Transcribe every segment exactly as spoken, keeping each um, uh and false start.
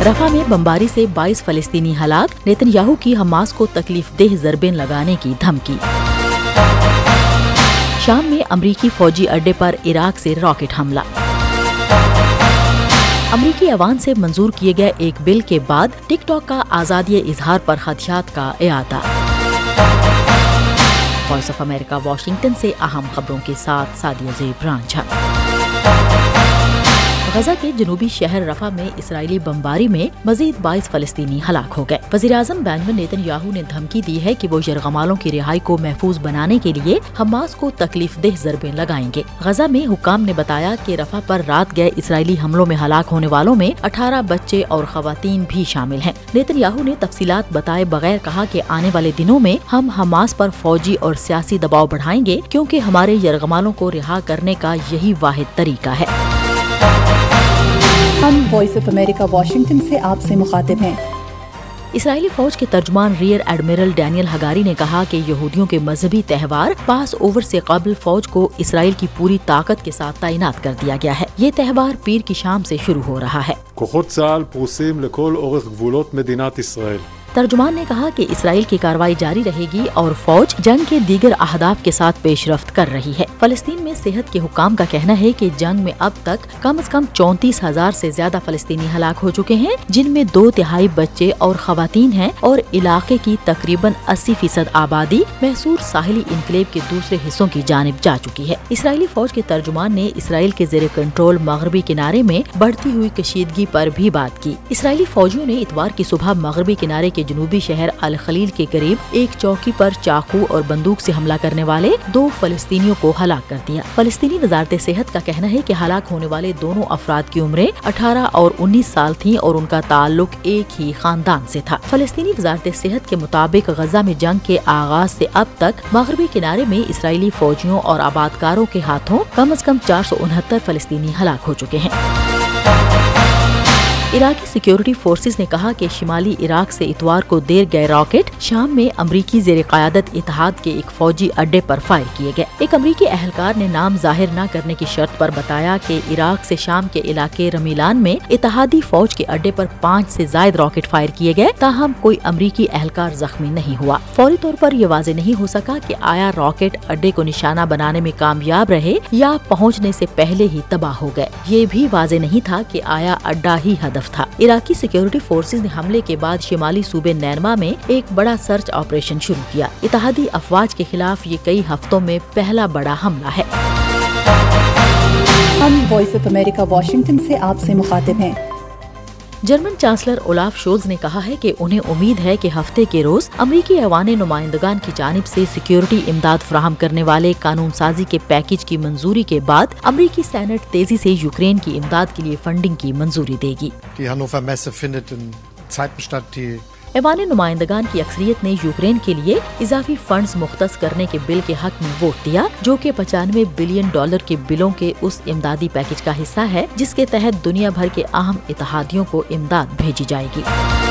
रफा में बमबारी से बाईस फलस्तीनी हलाक, नेतन्याहू की हमास को तकलीफ देह ज़रबें लगाने की धमकी। शाम में अमरीकी फौजी अड्डे पर इराक से रॉकेट हमला। अमरीकी ऐवान से मंजूर किए गए एक बिल के बाद टिक टॉक का आज़ादी इजहार पर खदशात का इआदा। वॉइस ऑफ अमेरिका वाशिंगटन से अहम खबरों के साथ सादिया ज़ेब रांझा। गजा के जनूबी शहर रफा में इसराइली बमबारी में मजीद बाईस फलस्तीनी हलाक हो गए। वज़ीर-ए-आज़म बेंजामिन नेतन्याहू ने धमकी दी है कि वो यरगमालों की रिहाई को महफूज बनाने के लिए हमास को तकलीफ देह ज़रबें लगाएंगे। गजा में हुक्काम ने बताया कि रफा पर रात गए इसराइली हमलों में हलाक होने वालों में अठारह बच्चे और खवातीन भी शामिल हैं। नेतन्याहू ने तफसीलात बताए बगैर कहा कि आने वाले दिनों में हम हमास पर फौजी और सियासी दबाव बढ़ाएंगे, क्योंकि हमारे यरगमालों को रिहा करने का यही वाहिद तरीका है। हम वॉइस ऑफ अमेरिका वाशिंगटन से आपसे मुखातिब हैं। इसराइली फौज के तर्जुमान रियर एडमिरल डैनियल हगारी ने कहा कि यहूदियों के मजहबी त्यौहार पास ओवर से कबल फौज को इसराइल की पूरी ताकत के साथ तैनात कर दिया गया है। ये त्यौहार पीर की शाम से शुरू हो रहा है। כוחות צה"ל פרוסים לכל אורך גבולות מדינת ישראל। तर्जुमान ने कहा कि इसराइल की कार्रवाई जारी रहेगी और फौज जंग के दीगर अहदाफ के साथ पेशरफ्त कर रही है। फलस्तीन में सेहत के हुक्काम का कहना है कि जंग में अब तक कम से कम चौंतीस हजार से ज्यादा फलस्तीनी हलाक हो चुके हैं, जिनमें दो तिहाई बच्चे और खवातीन हैं और इलाके की तकरीबन अस्सी फीसद आबादी मैसूर साहिली इनकलेव के दूसरे हिस्सों की जानिब जा चुकी है। इसराइली फौज के तर्जुमान ने इसराइल के जेर कंट्रोल मगरबी किनारे में बढ़ती हुई कशीदगी पर भी बात की। इसराइली फौजियों ने इतवार की सुबह मगरबी किनारे के जनूबी शहर अल खलील के करीब एक चौकी पर चाकू और बंदूक से हमला करने वाले दो फलस्तीनियों को हलाक कर दिया। फलस्तीनी वजारत सेहत का कहना है कि हलाक होने वाले दोनों अफराद की उम्रें अठारह और उन्नीस साल थीं और उनका ताल्लुक एक ही खानदान से था। फलस्तीनी वजारत सेहत के मुताबिक गजा में जंग के आगाज से अब तक मगरबी किनारे में इसराइली फौजियों और आबादकारों के हाथों कम अज कम चार सौ उनहत्तर फलस्तीनी हलाक हो चुके हैं। इराकी सिक्योरिटी फोर्सेस ने कहा कि शिमाली इराक से इतवार को देर गए रॉकेट शाम में अमरीकी जेर क़यादत इत्तेहाद के एक फौजी अड्डे पर फायर किए गए। एक अमरीकी अहलकार ने नाम जाहिर न करने की शर्त पर बताया कि इराक से शाम के इलाके रमीलान में इत्तेहादी फौज के अड्डे पर पाँच से जायद रॉकेट फायर किए गए, ताहम कोई अमरीकी अहलकार जख्मी नहीं हुआ। फौरी तौर पर यह वाज़ेह नहीं हो सका कि आया रॉकेट अड्डे को निशाना बनाने में कामयाब रहे या पहुँचने से पहले ही तबाह हो गए। ये भी वाज़ेह नहीं था कि आया अड्डा ही हदफ था। इराकी सिक्योरिटी फोर्सेस ने हमले के बाद शिमाली सूबे नैनमा में एक बड़ा सर्च ऑपरेशन शुरू किया। इत्तेहादी अफवाज के खिलाफ ये कई हफ्तों में पहला बड़ा हमला है। हम वॉइस ऑफ अमेरिका वाशिंगटन से आपसे मुखातिब हैं। जर्मन चांसलर ओलाफ शोल्ज ने कहा है कि उन्हें उम्मीद है कि हफ्ते के रोज अमरीकी ऐवान नुमाइंदगान की जानिब से सिक्योरिटी इमदाद फराहम करने वाले कानून साजी के पैकेज की मंजूरी के बाद अमरीकी सेनेट तेजी से यूक्रेन की इमदाद के लिए फंडिंग की मंजूरी देगी। ऐवान नुमाइंदगान की अक्सरियत ने यूक्रेन के लिए इजाफी फंड्स मुख्तस करने के बिल के हक में वोट दिया, जो कि पचानवे बिलियन डॉलर के बिलों के उस इमदादी पैकेज का हिस्सा है जिसके तहत दुनिया भर के अहम इत्तेहादियों को इमदाद भेजी जाएगी।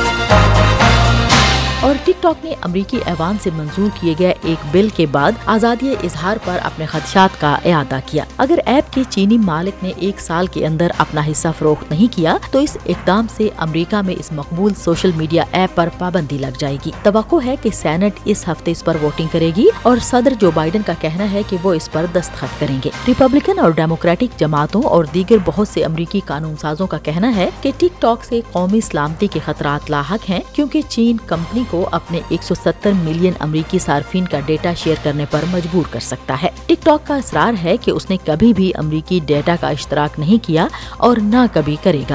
और टिक टॉक ने अमरीकी ऐवान से मंजूर किए गए एक बिल के बाद आज़ादी इजहार पर अपने खदशात का इआदा किया। अगर ऐप के चीनी मालिक ने एक साल के अंदर अपना हिस्सा फरोख्त नहीं किया तो इस इकदाम से अमरीका में इस मकबूल सोशल मीडिया ऐप पर पाबंदी लग जाएगी। तवक्को है कि सेनेट इस हफ्ते इस पर वोटिंग करेगी और सदर जो बाइडन का कहना है कि वो इस पर दस्तखत करेंगे। रिपब्लिकन और डेमोक्रेटिक जमातों और दीगर बहुत से अमरीकी कानून साजों का कहना है कि टिक टॉक से कौमी सलामती के खतरात लाहक हैं, क्योंकि चीन कंपनी को अपने एक सौ सत्तर मिलियन अमरीकी सार्फिन का डेटा शेयर करने पर मजबूर कर सकता है। टिक टॉक का इसरार है कि उसने कभी भी अमरीकी डेटा का इश्तराक नहीं किया और न कभी करेगा।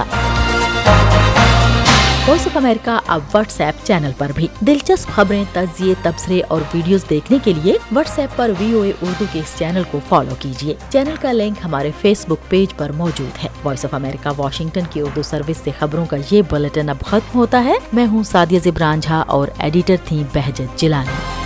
वॉइस ऑफ अमेरिका अब व्हाट्सएप चैनल पर भी दिलचस्प खबरें, तज्जिए, तबसरे और वीडियोस देखने के लिए व्हाट्सएप पर वीओए उर्दू के इस चैनल को फॉलो कीजिए। चैनल का लिंक हमारे फेसबुक पेज पर मौजूद है। वॉइस ऑफ अमेरिका वाशिंगटन की उर्दू सर्विस से खबरों का ये बुलेटिन अब खत्म होता है। मैं हूँ सादिया ज़ेब रांझा और एडिटर थी बहजत जिलानी।